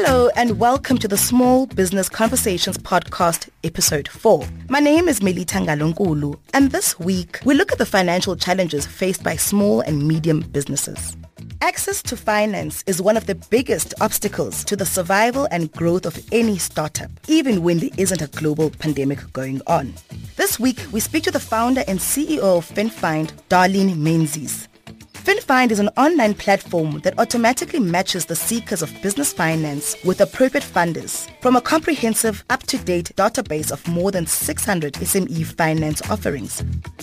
Hello and welcome to the Small Business Conversations podcast, episode 4. My name is Melita Ngalonkulu, and this week we look at the financial challenges faced by small and medium businesses. Access to finance is one of the biggest obstacles to the survival and growth of any startup, even when there isn't a global pandemic going on. This week, we speak to the founder and CEO of FinFind, Darlene Menzies. FinFind is an online platform that automatically matches the seekers of business finance with appropriate funders from a comprehensive, up-to-date database of more than 600 SME finance offerings.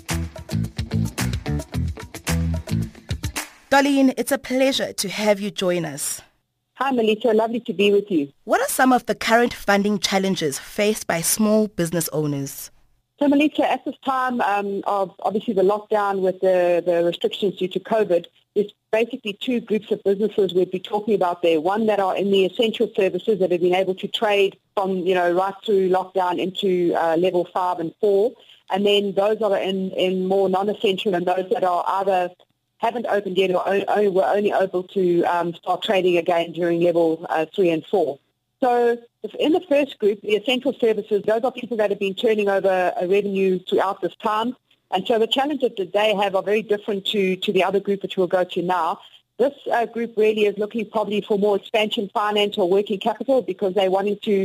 Darlene, it's a pleasure to have you join us. Hi, Melita. Lovely to be with you. What are some of the current funding challenges faced by small business owners? So, Melita, at this time of obviously the lockdown with the restrictions due to COVID, there's basically two groups of businesses we'd be talking about there. One that are in the essential services that have been able to trade from, right through lockdown into level 5 and 4. And then those that are in more non-essential and those that are either haven't opened yet or were only able to start trading again during level 3 and 4. So in the first group, the essential services, those are people that have been turning over a revenue throughout this time. And so the challenges that they have are very different to the other group, which we'll go to now. This group really is looking probably for more expansion finance or working capital because they're wanting to,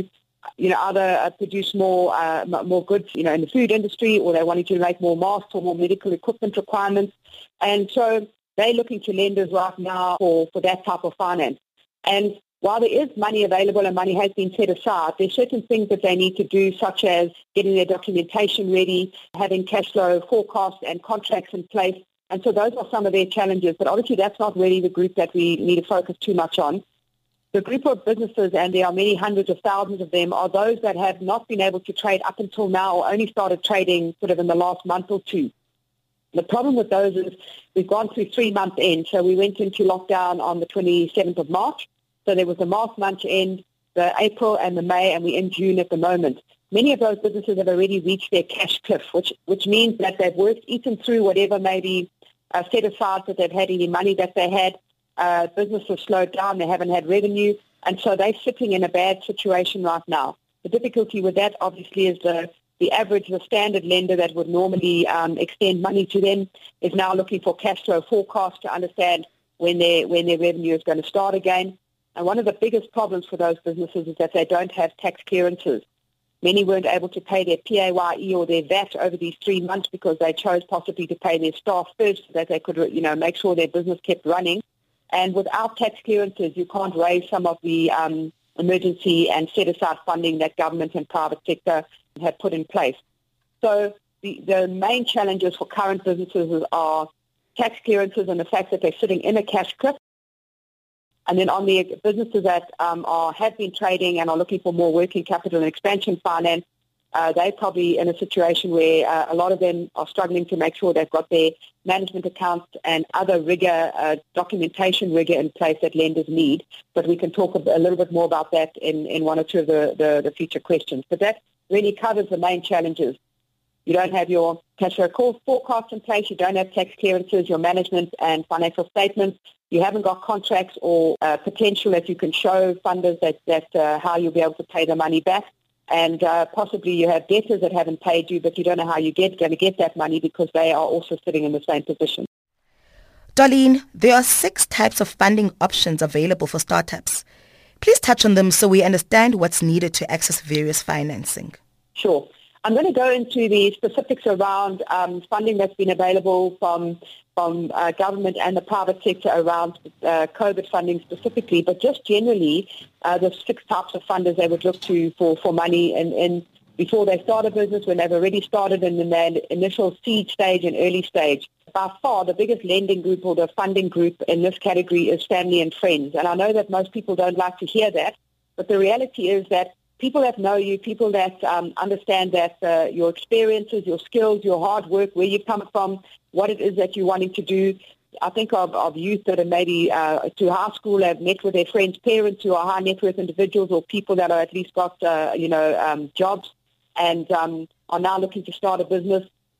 either produce more goods, in the food industry, or they're wanting to make more masks or more medical equipment requirements. And so they're looking to lenders right now for that type of finance. And while there is money available and money has been set aside, there's certain things that they need to do, such as getting their documentation ready, having cash flow forecasts and contracts in place. And so those are some of their challenges. But obviously that's not really the group that we need to focus too much on. The group of businesses, and there are many hundreds of thousands of them, are those that have not been able to trade up until now or only started trading sort of in the last month or two. The problem with those is we've gone through 3-month end. So we went into lockdown on the 27th of March. So there was the March month end, the April and the May, and we're in June at the moment. Many of those businesses have already reached their cash cliff, which means that they've eaten through whatever maybe set aside that they've had any money that they had. Business has slowed down, they haven't had revenue, and so they're sitting in a bad situation right now. The difficulty with that obviously is the standard lender that would normally extend money to them is now looking for cash flow forecasts to understand when their revenue is going to start again. And one of the biggest problems for those businesses is that they don't have tax clearances. Many weren't able to pay their PAYE or their VAT over these 3 months because they chose possibly to pay their staff first so that they could, make sure their business kept running. And without tax clearances, you can't raise some of the emergency and set-aside funding that government and private sector have put in place. So the main challenges for current businesses are tax clearances and the fact that they're sitting in a cash cliff. And then on the businesses that have been trading and are looking for more working capital and expansion finance, they're probably in a situation where a lot of them are struggling to make sure they've got their management accounts and other documentation rigor in place that lenders need. But we can talk a little bit more about that in one or two of the future questions. But that really covers the main challenges. You don't have your cash flow forecast in place. You don't have tax clearances, your management and financial statements. You haven't got contracts or potential that you can show funders that how you'll be able to pay the money back. And possibly you have debtors that haven't paid you, but you don't know how you're going to get that money because they are also sitting in the same position. Darlene, there are 6 types of funding options available for startups. Please touch on them so we understand what's needed to access various financing. Sure. I'm going to go into the specifics around funding that's been available from government and the private sector around COVID funding specifically, but just generally, the 6 types of funders they would look to for money and before they start a business, when they've already started in their initial seed stage and early stage. By far, the biggest lending group or the funding group in this category is family and friends. And I know that most people don't like to hear that, but the reality is that people that know you, people that understand that your experiences, your skills, your hard work, where you come from, what it is that you're wanting to do. I think of youth that are maybe to high school have met with their friends' parents who are high net worth individuals or people that are at least got, jobs and are now looking to start a business.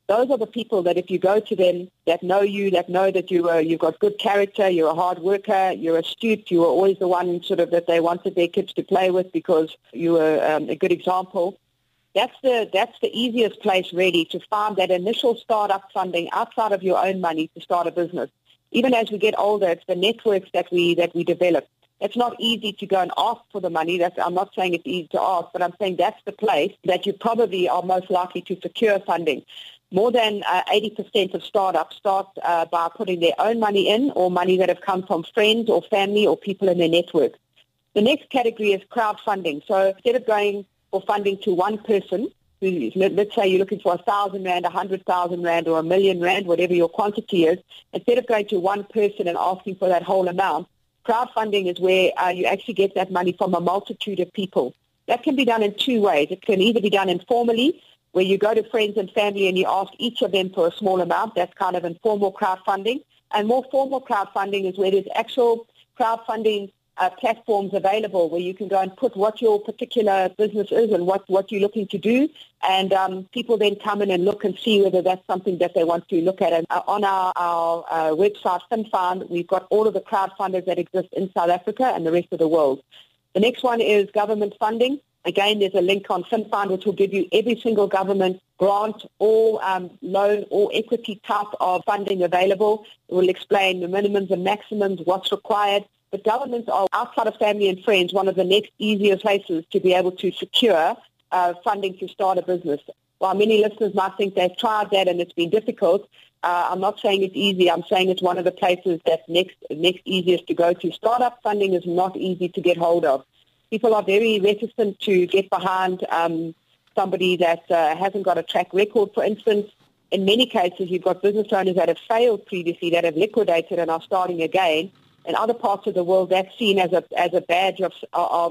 Those are the people that if you go to them, that know you, that know that you've got good character, you're a hard worker, you're astute, you were always the one sort of that they wanted their kids to play with because you were a good example. That's the easiest place really to find that initial startup funding outside of your own money to start a business. Even as we get older, it's the networks that we develop. It's not easy to go and ask for the money. I'm not saying it's easy to ask, but I'm saying that's the place that you probably are most likely to secure funding. More than 80% of startups start by putting their own money in or money that have come from friends or family or people in their network. The next category is crowdfunding. So instead of going for funding to one person, let's say you're looking for 1,000 Rand, 100,000 Rand or 1,000,000 Rand, whatever your quantity is, instead of going to one person and asking for that whole amount, crowdfunding is where you actually get that money from a multitude of people. That can be done in two ways. It can either be done informally, where you go to friends and family and you ask each of them for a small amount. That's kind of informal crowdfunding. And more formal crowdfunding is where there's actual crowdfunding platforms available where you can go and put what your particular business is and what you're looking to do. And people then come in and look and see whether that's something that they want to look at. And on our website, FinFund, we've got all of the crowdfunders that exist in South Africa and the rest of the world. The next one is government funding. Again, there's a link on FinFund which will give you every single government grant or loan or equity type of funding available. It will explain the minimums and maximums, what's required. But governments are, outside of family and friends, one of the next easiest places to be able to secure funding to start a business. While many listeners might think they've tried that and it's been difficult, I'm not saying it's easy. I'm saying it's one of the places that's next easiest to go to. Startup funding is not easy to get hold of. People are very reticent to get behind somebody that hasn't got a track record, for instance. In many cases, you've got business owners that have failed previously, that have liquidated and are starting again. In other parts of the world, that's seen as a badge of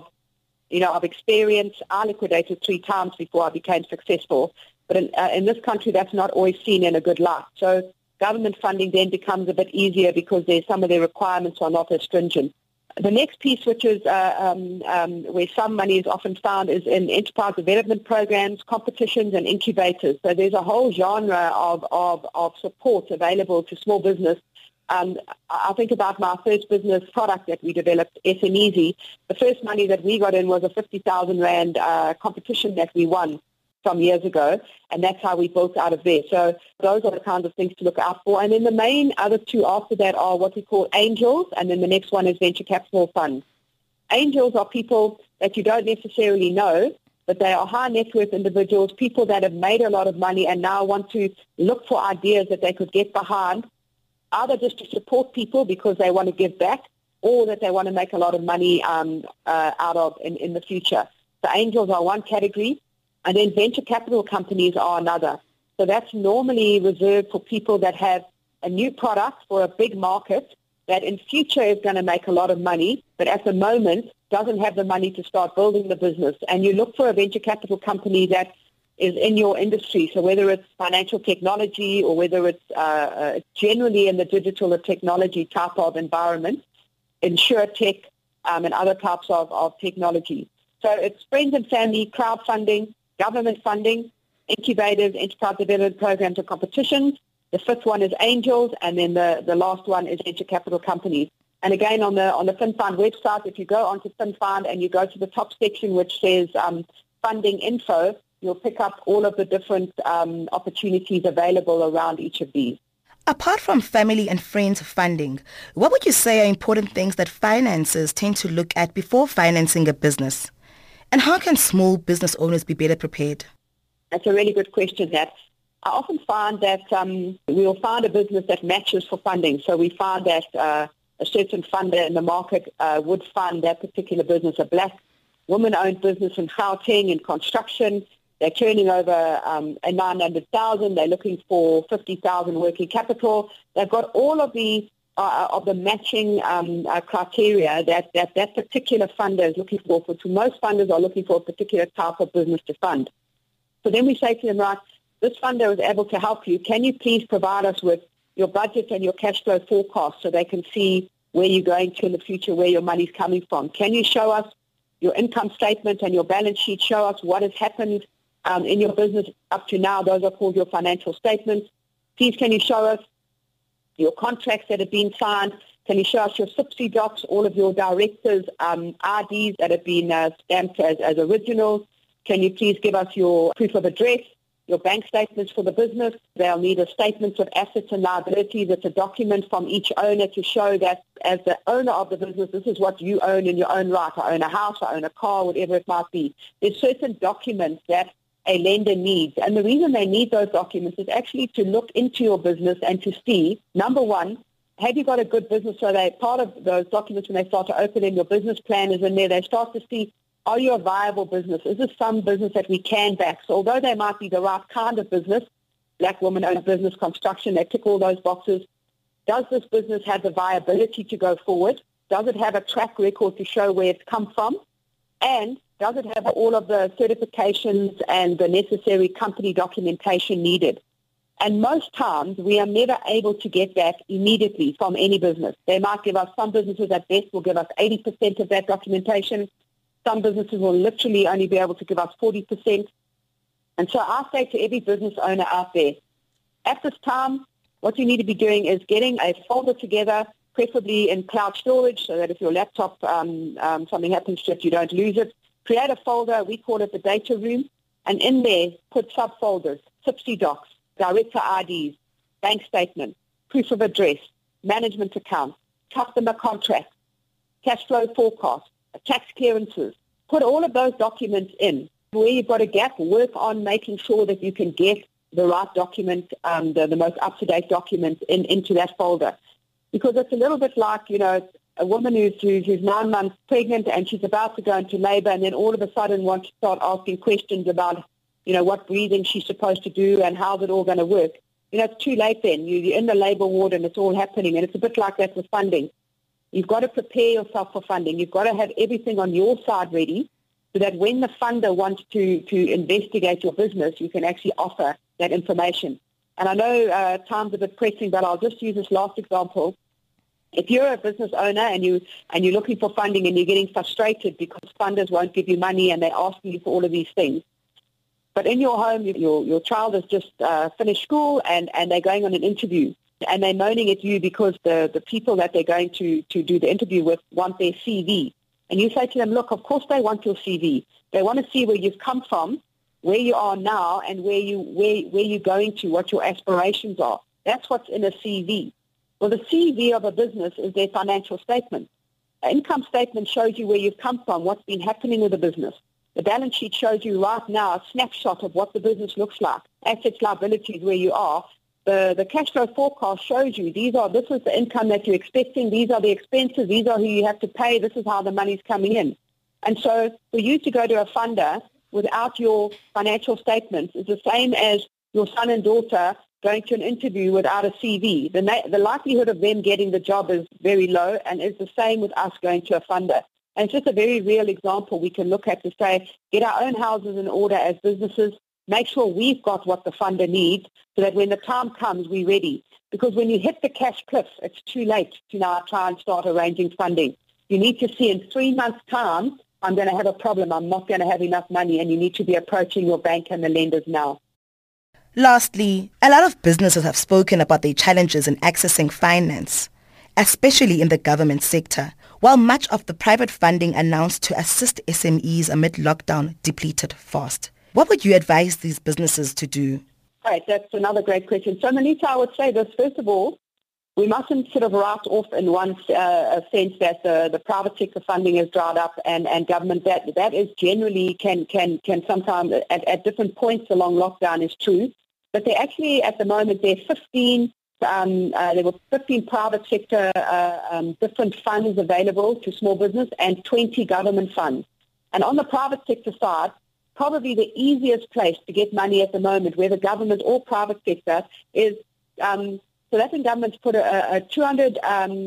experience. I liquidated 3 times before I became successful. But in this country, that's not always seen in a good light. So government funding then becomes a bit easier because some of their requirements are not as stringent. The next piece, which is where some money is often found, is in enterprise development programs, competitions, and incubators. So there's a whole genre of support available to small business. I think about my first business product that we developed, SMEasy. The first money that we got in was a 50,000 Rand competition that we won some years ago, and that's how we built out of there. So those are the kinds of things to look out for. And then the main other two after that are what we call angels, and then the next one is venture capital funds. Angels are people that you don't necessarily know, but they are high net worth individuals, people that have made a lot of money and now want to look for ideas that they could get behind, either just to support people because they want to give back, or that they want to make a lot of money out of in the future. So angels are one category. And then venture capital companies are another. So that's normally reserved for people that have a new product for a big market that in future is going to make a lot of money, but at the moment doesn't have the money to start building the business. And you look for a venture capital company that is in your industry. So whether it's financial technology or whether it's generally in the digital or technology type of environment, insurtech and other types of technology. So it's friends and family, crowdfunding, government funding, incubators, enterprise development programs and competitions. The fifth one is angels, and then the last one is venture capital companies. And again, on the FinFund website, if you go onto FinFund and you go to the top section which says funding info, you'll pick up all of the different opportunities available around each of these. Apart from family and friends funding, what would you say are important things that financiers tend to look at before financing a business? And how can small business owners be better prepared? That's a really good question, Nat. I often find that we'll find a business that matches for funding. So we find that a certain funder in the market would fund that particular business, a black woman-owned business in Gauteng in construction. They're turning over 900,000. They're looking for 50,000 working capital. They've got all of the matching criteria that particular funder is looking for. To most funders are looking for a particular type of business to fund. So then we say to them, right, this funder is able to help you. Can you please provide us with your budget and your cash flow forecast so they can see where you're going to in the future, where your money's coming from? Can you show us your income statement and your balance sheet, show us what has happened in your business up to now. Those are called your financial statements. Please can you show us your contracts that have been signed? Can you show us your SIPC docs, all of your directors' RDs that have been stamped as originals? Can you please give us your proof of address, your bank statements for the business? They'll need a statement of assets and liabilities. It's a document from each owner to show that as the owner of the business, this is what you own in your own right. I own a house, I own a car, whatever it might be. There's certain documents that a lender needs. And the reason they need those documents is actually to look into your business and to see, number one, have you got a good business? So they part of those documents when they start to open in, your business plan is in there. They start to see, are you a viable business? Is this some business that we can back? So although they might be the right kind of business, black woman-owned business, construction, they tick all those boxes. Does this business have the viability to go forward? Does it have a track record to show where it's come from? And does it have all of the certifications and the necessary company documentation needed? And most times, we are never able to get that immediately from any business. They might give us, some businesses at best will give us 80% of that documentation. Some businesses will literally only be able to give us 40%. And so I say to every business owner out there, at this time, what you need to be doing is getting a folder together, preferably in cloud storage, so that if your laptop, something happens to it, you don't lose it. Create a folder, we call it the data room, and in there put subfolders, SIPC docs, director IDs, bank statement, proof of address, management account, customer contract, cash flow forecast, tax clearances. Put all of those documents in. Where you've got a gap, work on making sure that you can get the right document, the most up-to-date document into that folder. Because it's a little bit like, a woman who's 9 months pregnant and she's about to go into labor and then all of a sudden wants to start asking questions about, what breathing she's supposed to do and how's it all going to work. It's too late then. You're in the labor ward and it's all happening. And it's a bit like that with funding. You've got to prepare yourself for funding. You've got to have everything on your side ready so that when the funder wants to investigate your business, you can actually offer that information. And I know time's a bit pressing, but I'll just use this last example. If you're a business owner and you're looking for funding and you're getting frustrated because funders won't give you money and they're asking you for all of these things, but in your home, your child has just finished school and they're going on an interview and they're moaning at you because the people that they're going to do the interview with want their CV. And you say to them, look, of course they want your CV. They want to see where you've come from, where you are now, and where you're going to, what your aspirations are. That's what's in a CV. Well, the CV of a business is their financial statement. An income statement shows you where you've come from, what's been happening with the business. The balance sheet shows you right now a snapshot of what the business looks like, assets, liabilities, where you are. The cash flow forecast shows you this is the income that you're expecting, these are the expenses, these are who you have to pay, this is how the money's coming in. And so for you to go to a funder without your financial statements is the same as your son and daughter going to an interview without a CV. The likelihood of them getting the job is very low, and it's the same with us going to a funder. And it's just a very real example we can look at to say, get our own houses in order as businesses, make sure we've got what the funder needs so that when the time comes, we're ready. Because when you hit the cash cliff, it's too late to now try and start arranging funding. You need to see in 3 months' time, I'm going to have a problem, I'm not going to have enough money, and you need to be approaching your bank and the lenders now. Lastly, a lot of businesses have spoken about their challenges in accessing finance, especially in the government sector, while much of the private funding announced to assist SMEs amid lockdown depleted fast. What would you advise these businesses to do? Right, that's another great question. So, Melita, I would say this. First of all, we mustn't sort of write off in one sense that the private sector funding has dried up and government, that is generally can sometimes at different points along lockdown is true. But they actually, at the moment, there were 15 private sector different funds available to small business and 20 government funds. And on the private sector side, probably the easiest place to get money at the moment, whether government or private sector, is South African government's put a 200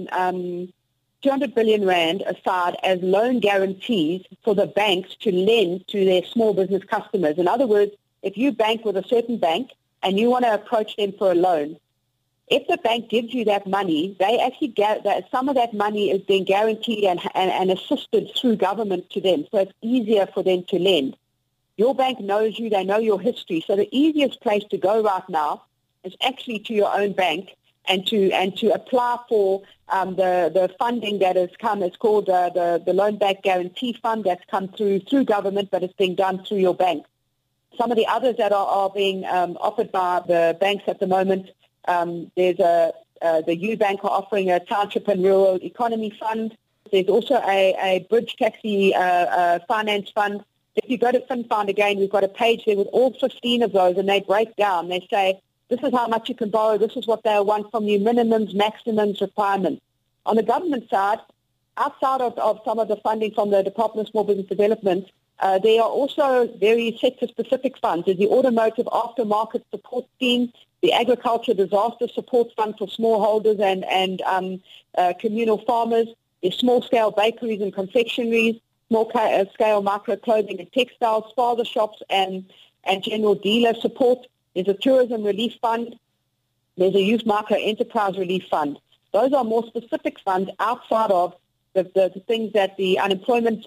billion rand aside as loan guarantees for the banks to lend to their small business customers. In other words, if you bank with a certain bank and you want to approach them for a loan, if the bank gives you that money, they actually get that some of that money is being guaranteed and assisted through government to them, so it's easier for them to lend. Your bank knows you, they know your history. So the easiest place to go right now is actually to your own bank and to apply for the funding that has come. It's called the Loan Back Guarantee Fund that's come through government, but it's being done through your bank. Some of the others that are being offered by the banks at the moment, there's the UBank are offering a Township and Rural Economy Fund. There's also a Bridge Taxi Finance Fund. If you go to FinFund again, we've got a page there with all 15 of those, and they break down. They say, this is how much you can borrow, this is what they want from you, minimums, maximums, requirements. On the government side, outside of some of the funding from the Department of Small Business Development, there are also very sector-specific funds. There's the Automotive Aftermarket Support Scheme, the Agriculture Disaster Support Fund for smallholders and communal farmers, the small-scale bakeries and confectioneries, small-scale micro-clothing and textiles, father shops and general dealer support. There's a Tourism Relief Fund. There's a Youth Micro-Enterprise Relief Fund. Those are more specific funds outside of the things that the unemployment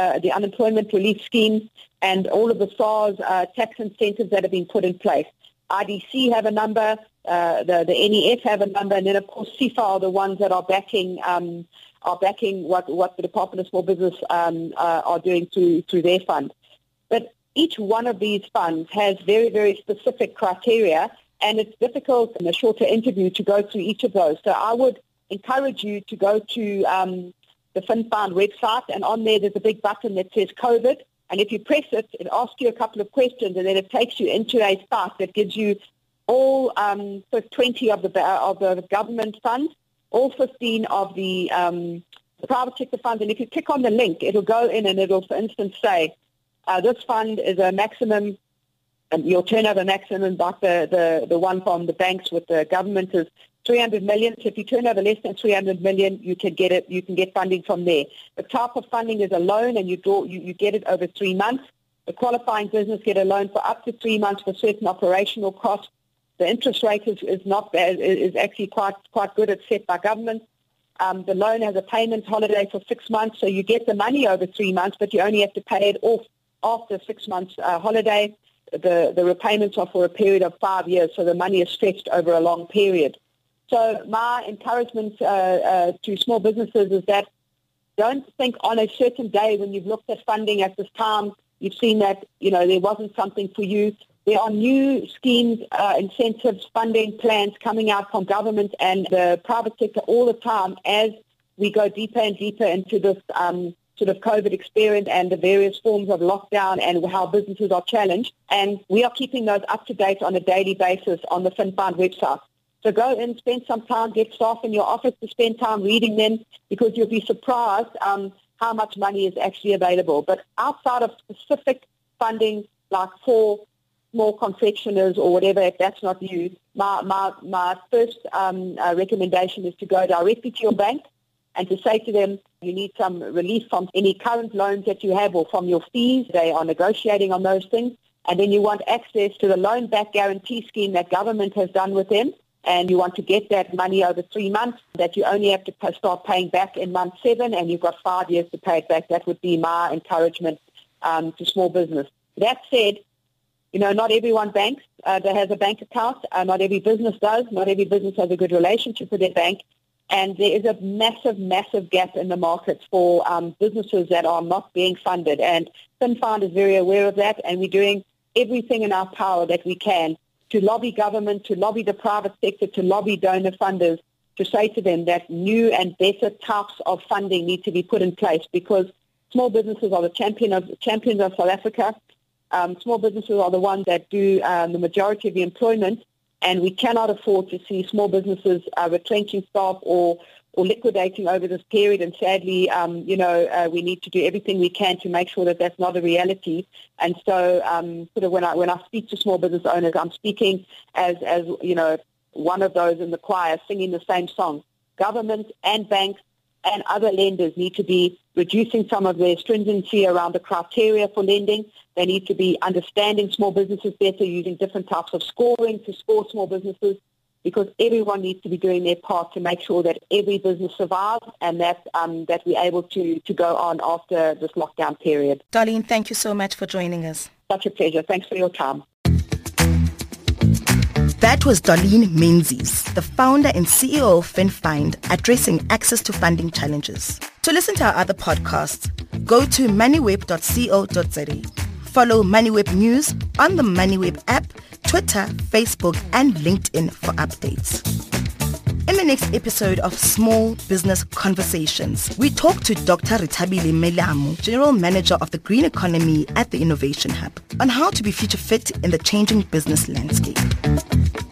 relief scheme and all of the SARS tax incentives that have been put in place. IDC have a number, the NEF have a number, and then of course CIFA are the ones that are backing what the Department of Small Business are doing through their fund. But each one of these funds has very, very specific criteria, and it's difficult in a shorter interview to go through each of those. So I would encourage you to go to the FinFund website, and on there's a big button that says COVID, and if you press it, it asks you a couple of questions, and then it takes you into a site that gives you all 20 of the government funds, all 15 of the private sector funds, and if you click on the link, it'll go in and it'll, for instance, say, this fund is a maximum, your turnover maximum, like the one from the banks with the government is 300 million. So if you turn over less than 300 million, you can get it. You can get funding from there. The type of funding is a loan, and you get it over 3 months. The qualifying business get a loan for up to 3 months for certain operational costs. The interest rate is not bad, is actually quite good. It's set by government. The loan has a payment holiday for 6 months, so you get the money over 3 months, but you only have to pay it off after 6 months holiday. The repayments are for a period of 5 years, so the money is stretched over a long period. So my encouragement to small businesses is that don't think on a certain day when you've looked at funding at this time, you've seen that, there wasn't something for you. There are new schemes, incentives, funding plans coming out from government and the private sector all the time as we go deeper and deeper into this sort of COVID experience and the various forms of lockdown and how businesses are challenged. And we are keeping those up to date on a daily basis on the FinFund website. So go in, spend some time, get staff in your office to spend time reading them, because you'll be surprised how much money is actually available. But outside of specific funding, like for small confectioners or whatever, if that's not you, my first recommendation is to go directly to your bank and to say to them, you need some relief from any current loans that you have or from your fees. They are negotiating on those things. And then you want access to the loan back guarantee scheme that government has done with them. And you want to get that money over 3 months that you only have to start paying back in month 7, and you've got 5 years to pay it back. That would be my encouragement to small business. That said, not everyone banks that has a bank account. Not every business does. Not every business has a good relationship with their bank. And there is a massive, massive gap in the market for businesses that are not being funded. And FinFund is very aware of that, and we're doing everything in our power that we can to lobby government, to lobby the private sector, to lobby donor funders, to say to them that new and better types of funding need to be put in place, because small businesses are the champions of South Africa. Small businesses are the ones that do the majority of the employment, and we cannot afford to see small businesses retrenching staff or liquidating over this period. And sadly, we need to do everything we can to make sure that that's not a reality. And so, sort of when I speak to small business owners, I'm speaking as one of those in the choir singing the same song. Government and banks and other lenders need to be reducing some of their stringency around the criteria for lending. They need to be understanding small businesses better, using different types of scoring to score small businesses. because everyone needs to be doing their part to make sure that every business survives and that we're able to go on after this lockdown period. Darlene, thank you so much for joining us. Such a pleasure. Thanks for your time. That was Darlene Menzies, the founder and CEO of FinFind, addressing access to funding challenges. To listen to our other podcasts, go to moneyweb.co.za. Follow MoneyWeb News on the MoneyWeb app, Twitter, Facebook, and LinkedIn for updates. In the next episode of Small Business Conversations, we talk to Dr. Rithabile Melamu, General Manager of the Green Economy at the Innovation Hub, on how to be future fit in the changing business landscape.